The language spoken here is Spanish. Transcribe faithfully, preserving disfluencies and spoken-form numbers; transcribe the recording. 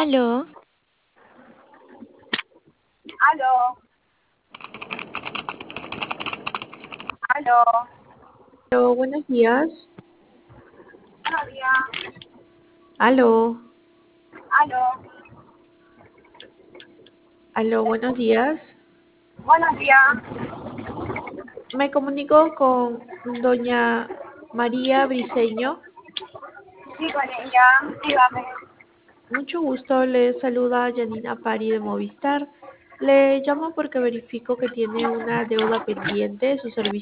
Aló, Aló, aló, Aló, buenos días. buenos días, Aló, aló, aló, buenos días. buenos días, Me comunico con doña María Briceño. sí, con ella, dígame. Mucho gusto, le saluda Janina Pari de Movistar. Le llamo porque verifico que tiene una deuda pendiente de su servicio